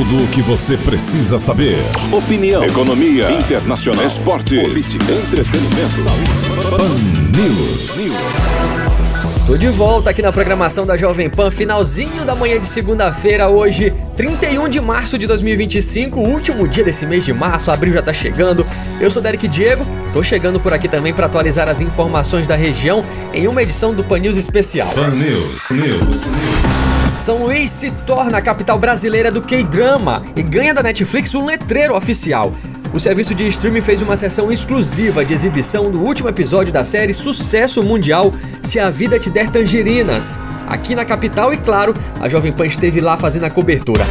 Tudo o que você precisa saber. Opinião, economia, internacional, esportes, política, entretenimento, saúde. Pan News. Tô de volta aqui na programação da Jovem Pan, finalzinho da manhã de segunda-feira, hoje, 31 de março de 2025, último dia desse mês de março, abril já tá chegando. Eu sou Derek Diego, tô chegando por aqui também para atualizar as informações da região em uma edição do Pan News especial. Pan News. São Luís se torna a capital brasileira do K-Drama e ganha da Netflix um letreiro oficial. O serviço de streaming fez uma sessão exclusiva de exibição do último episódio da série Sucesso Mundial, Se a Vida Te Der Tangerinas, aqui na capital e, claro, a Jovem Pan esteve lá fazendo a cobertura.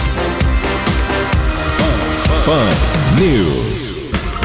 Pan News.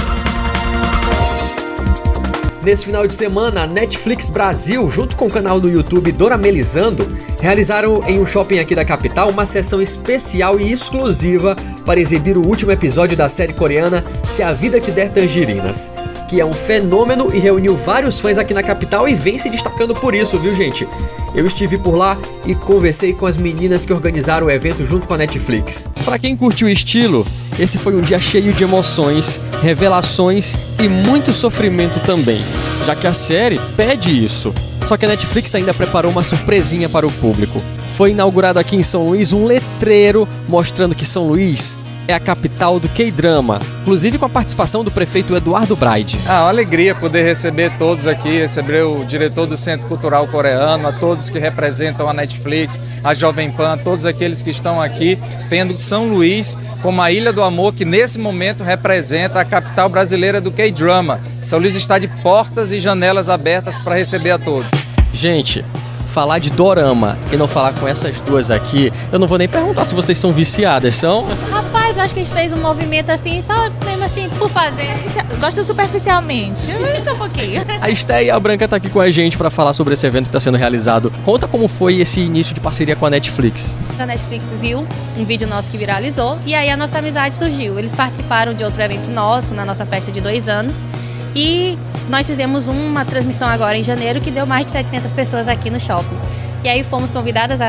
Nesse final de semana, a Netflix Brasil, junto com o canal do YouTube Doramelizando, realizaram em um shopping aqui da capital uma sessão especial e exclusiva para exibir o último episódio da série coreana Se a Vida Te Der Tangerinas, que é um fenômeno e reuniu vários fãs aqui na capital e vem se destacando por isso, viu, gente? Eu estive por lá e conversei com as meninas que organizaram o evento junto com a Netflix. Para quem curte o estilo, esse foi um dia cheio de emoções, revelações e muito sofrimento também, já que a série pede isso. Só que a Netflix ainda preparou uma surpresinha para o público. Foi inaugurado aqui em São Luís um letreiro mostrando que São Luís é a capital do K-Drama, inclusive com a participação do prefeito Eduardo Braide. Uma alegria poder receber todos aqui, receber o diretor do Centro Cultural Coreano, a todos que representam a Netflix, a Jovem Pan, todos aqueles que estão aqui, tendo São Luís como a Ilha do Amor, que nesse momento representa a capital brasileira do K-Drama. São Luís está de portas e janelas abertas para receber a todos. Gente, falar de dorama e não falar com essas duas aqui, eu não vou nem perguntar se vocês são viciadas, são? Rapaz, eu acho que a gente fez um movimento assim, só mesmo assim, por fazer. Gosto superficialmente, só um pouquinho. A Esté e a Branca tá aqui com a gente para falar sobre esse evento que está sendo realizado. Conta como foi esse início de parceria com a Netflix. A Netflix viu um vídeo nosso que viralizou e aí a nossa amizade surgiu. Eles participaram de outro evento nosso, na nossa festa de 2 anos. E nós fizemos uma transmissão agora em janeiro que deu mais de 700 pessoas aqui no shopping. E aí fomos convidadas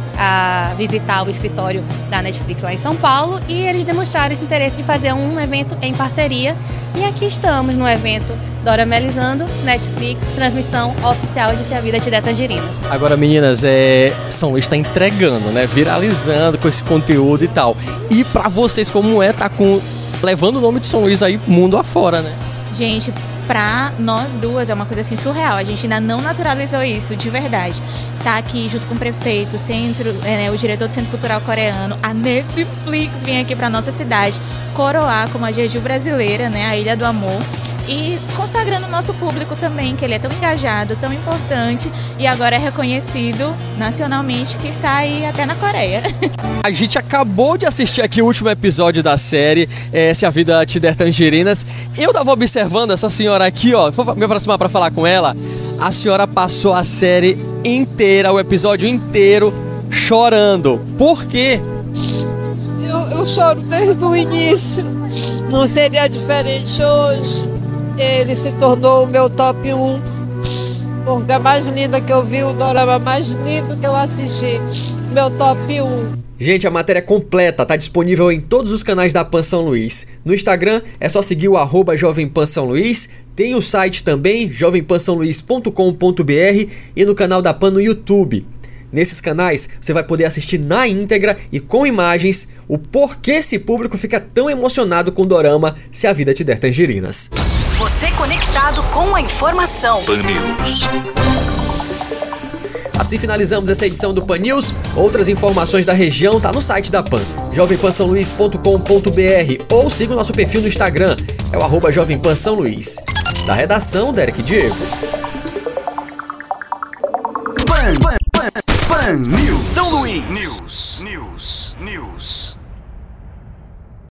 a visitar o escritório da Netflix lá em São Paulo e eles demonstraram esse interesse de fazer um evento em parceria. E aqui estamos no evento Doramelizando, Netflix, transmissão oficial de Se a Vida Te Der Tangerinas. Agora, meninas, São Luís está entregando, né? Viralizando com esse conteúdo e tal. E pra vocês, como tá levando o nome de São Luís aí mundo afora, né? Gente, pra nós duas é uma coisa assim surreal. A gente ainda não naturalizou isso, de verdade. Tá aqui junto com o prefeito, o diretor do Centro Cultural Coreano, a Netflix vem aqui pra nossa cidade coroar como a Jeju brasileira, né, a Ilha do Amor. E consagrando o nosso público também, que ele é tão engajado, tão importante e agora é reconhecido nacionalmente, que sai até na Coreia. A gente acabou de assistir aqui o último episódio da série Se a Vida Te Der Tangerinas. Eu tava observando essa senhora aqui, ó, vou me aproximar pra falar com ela. A senhora passou a série inteira, o episódio inteiro, chorando. Por quê? Eu choro desde o início. Não seria diferente hoje. Ele se tornou o meu top 1, porque a mais linda que eu vi, o dorama mais lindo que eu assisti, meu top 1. Gente, a matéria completa tá disponível em todos os canais da Pan São Luís. No Instagram é só seguir o @Jovem Pan São Luís, tem o site também, jovempansaoluís.com.br e no canal da Pan no YouTube. Nesses canais você vai poder assistir na íntegra e com imagens o porquê esse público fica tão emocionado com o dorama Se a Vida Te Der Tangerinas. Você conectado com a informação. Pan News. Assim finalizamos essa edição do Pan News. Outras informações da região tá no site da Pan, jovempansaoluís.com.br, ou siga o nosso perfil no Instagram, é o @Jovem Pan São Luís. Da redação, Derek Diego.